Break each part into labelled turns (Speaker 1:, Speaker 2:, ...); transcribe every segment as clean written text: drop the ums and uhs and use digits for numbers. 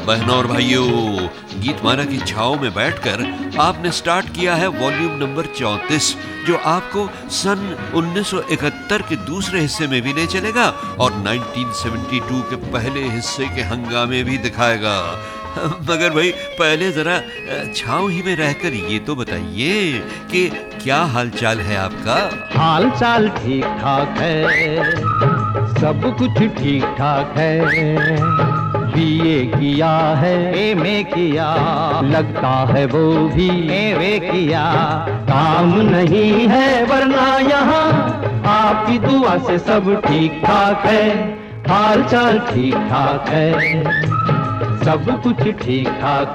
Speaker 1: बहनों और भाइयों, गीतमाला की छाओं में बैठकर आपने स्टार्ट किया है वॉल्यूम नंबर 34, जो आपको सन 1971 के दूसरे हिस्से में भी ले चलेगा और 1972 के पहले हिस्से के हंगामे भी दिखाएगा। मगर भाई पहले जरा छाव ही में रहकर ये तो बताइए कि क्या हालचाल है आपका?
Speaker 2: हाल चाल ठीक ठाक है, सब कुछ ठीक ठाक है। बीए किया है, एमए किया, लगता है वो भी एमए किया। काम नहीं है वरना यहाँ आपकी दुआ से सब ठीक ठाक है। हाल चाल ठीक ठाक है, सब कुछ ठीक ठाक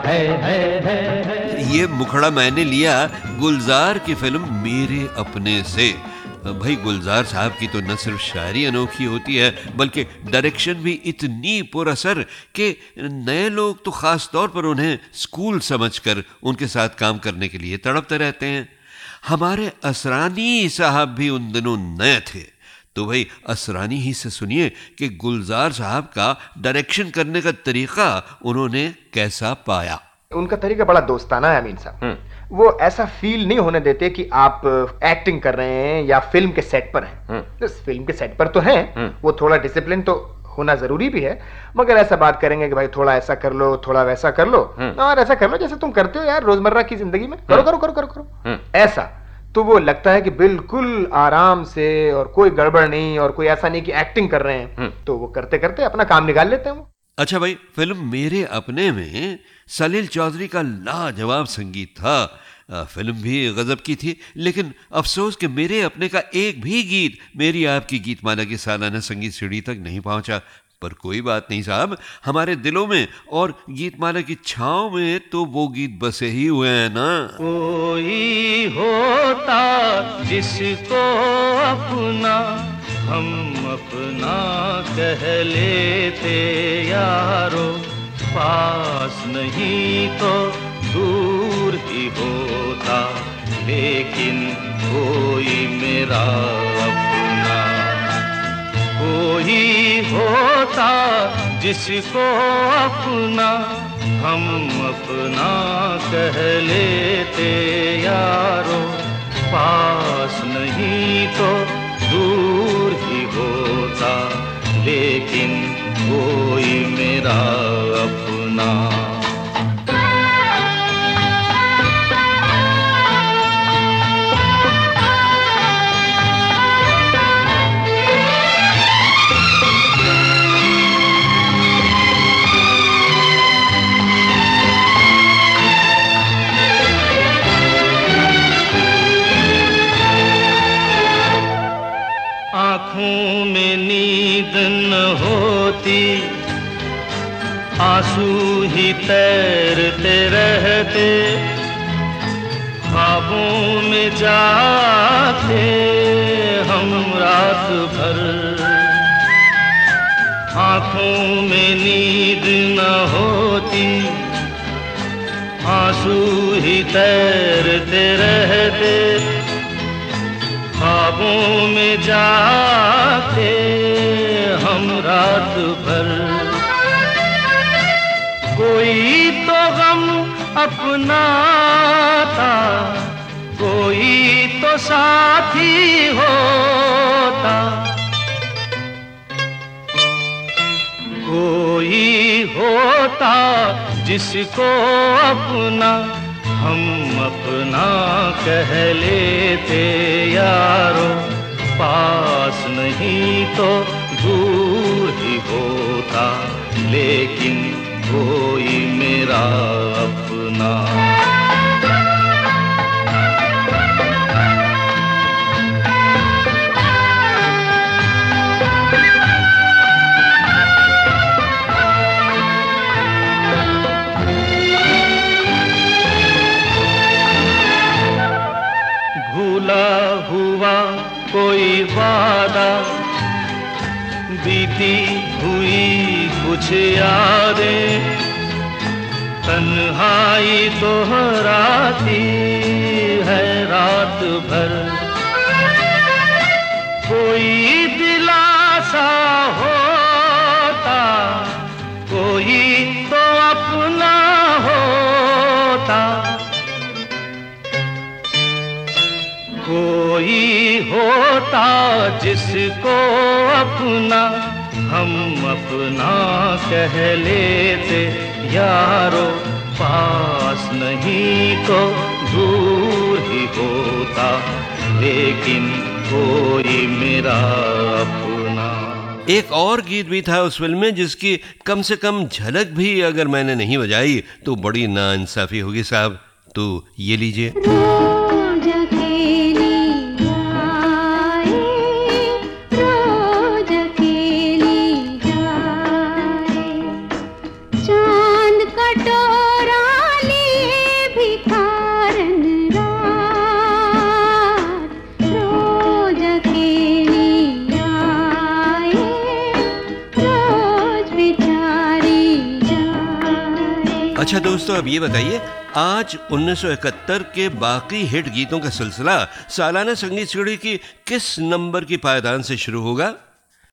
Speaker 2: है।
Speaker 1: ये मुखड़ा मैंने लिया गुलजार की फिल्म मेरे अपने से। भाई गुलजार साहब की तो न सिर्फ शायरी अनोखी होती है बल्कि डायरेक्शन भी इतनी पुरअसर कि नए लोग तो खास तौर पर उन्हें स्कूल समझकर उनके साथ काम करने के लिए तड़पते रहते हैं। हमारे असरानी साहब भी उन दिनों नए थे, तो भाई असरानी ही से सुनिए कि गुलजार साहब का डायरेक्शन करने का तरीका उन्होंने कैसा पाया।
Speaker 3: उनका तरीका बड़ा दोस्ताना है अमीन साहब। वो ऐसा फील नहीं होने देते कि आप एक्टिंग कर रहे हैं या फिल्म के सेट पर हैं। तो फिल्म के सेट पर तो हैं, वो थोड़ा डिसिप्लिन तो होना जरूरी भी है, मगर ऐसा बात करेंगे कि भाई थोड़ा ऐसा कर लो, थोड़ा वैसा कर लो और ऐसा कर लो जैसे तुम करते हो यार रोजमर्रा की जिंदगी में, करो करो करो करो करो ऐसा। तो वो लगता है कि बिल्कुल आराम से और कोई गड़बड़ नहीं और कोई ऐसा नहीं कि एक्टिंग कर रहे हैं। तो वो करते करते अपना काम निकाल लेते हैं वो।
Speaker 1: अच्छा भाई, फिल्म मेरे अपने में सलील चौधरी का लाजवाब संगीत था। फिल्म भी गजब की थी, लेकिन अफसोस कि मेरे अपने का एक भी गीत मेरी आपकी गीतमाला की सालाना संगीत सीढ़ी तक नहीं पहुंचा। पर कोई बात नहीं साहब, हमारे दिलों में और गीतमाला की छांव में तो वो गीत बसे ही हुए हैं ना।
Speaker 2: कोई होता जिसको अपना हम अपना कह लेते यारो, पास नहीं तो दूर ही होता, लेकिन कोई मेरा अपना। कोई होता जिसको अपना हम अपना कह लेते यारो, पास नहीं तो दूर ही होता, लेकिन कोई मेरा अपना। आँखों में नींद न होती, आंसू ही तैरते रहते, ख्वाबों में जाते हम रात भर। आँखों में नींद न होती, आंसू ही तैरते रहते, ख्वाबों में जाते हम रात भर। कोई तो गम अपना था, कोई तो साथी होता, कोई होता जिसको अपना हम अपना कह लेते यारो, पास नहीं तो दूर ही होता, लेकिन कोई मेरा अपना। भूला हुआ कोई वादा, बीती हुई कुछ यादें, तन्हाई दोहराती है रात भर। कोई दिलासा होता, कोई तो अपना होता जिसको अपना हम अपना कह लेते यारो, पास नहीं तो दूर ही होता, लेकिन कोई मेरा अपना।
Speaker 1: एक और गीत भी था उस फिल्म में जिसकी कम से कम झलक भी अगर मैंने नहीं बजाई तो बड़ी नाइंसाफी होगी साहब। तो ये लीजिए। अच्छा दोस्तों, अब ये बताइए, आज 1971 के बाकी हिट गीतों का सिलसिला सालाना संगीत सीढ़ी की किस नंबर की पायदान से शुरू होगा?